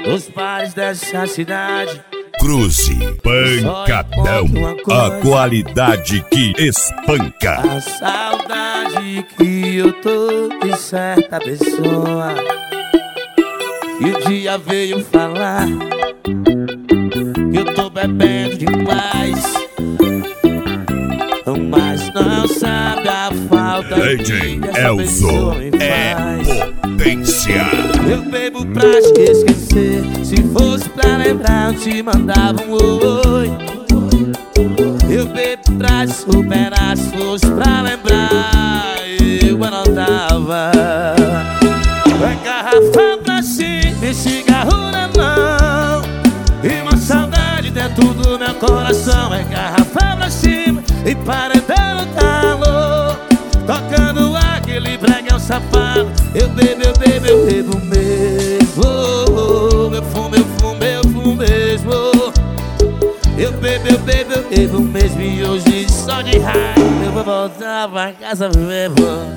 nos bares dessa cidade. Cruze, pancadão, a qualidade que espanca. A saudade que eu tô de certa pessoa. E o dia veio falar que eu tô bebendo demais, mas não sabe a falta DJ Elzo é potência. Eu bebo pra te esquecer, se fosse pra lembrar eu te mandava um oi. Eu bebo pra te superar, se fosse pra lembrar eu anotava. É garrafa pra cima e cigarro na mão, e uma saudade dentro do meu coração. É garrafa pra cima e paredão no talo, tocando aquele bregão safado. Eu bebo mesmo. Eu fumo mesmo. Eu bebo mesmo. E hoje só de raiva eu vou voltar pra casa mesmo.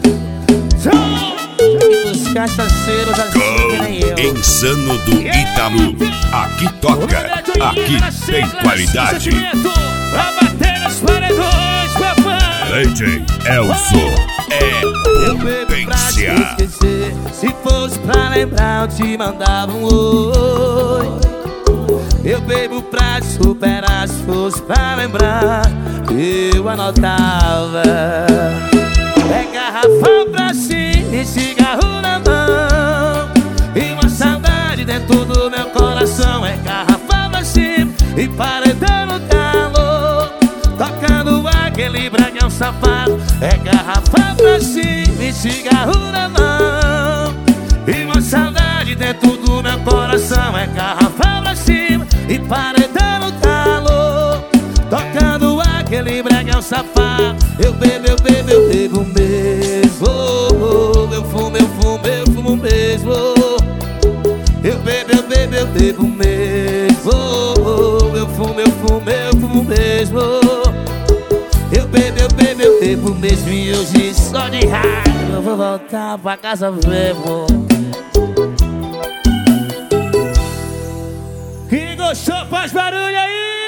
E os cachaceiros assim que nem eu. Insano do Itaú. Aqui toca, aqui tem qualidade. Pra bater nos paredões, papai. DJ Elzo é potência. Se fosse pra lembrar eu te mandava um oi. Eu bebo pra te superar, se fosse pra lembrar eu anotava. É garrafa pra cima e cigarro na mão, e uma saudade dentro do meu coração. É garrafa pra cima e paredão no talo, tocando aquele bragão safado. É garrafa pra cima e cigarro na mão, e uma saudade dentro do meu coração. É garrafa pra cima e paredão no talo, tocando aquele bragão safado. Eu bebo mesmo. Eu fumo mesmo. Eu bebo mesmo. Eu fumo mesmo. Eu bebo mesmo. E hoje só de raiva eu vou voltar pra casa mesmo. Quem gostou faz barulho aí.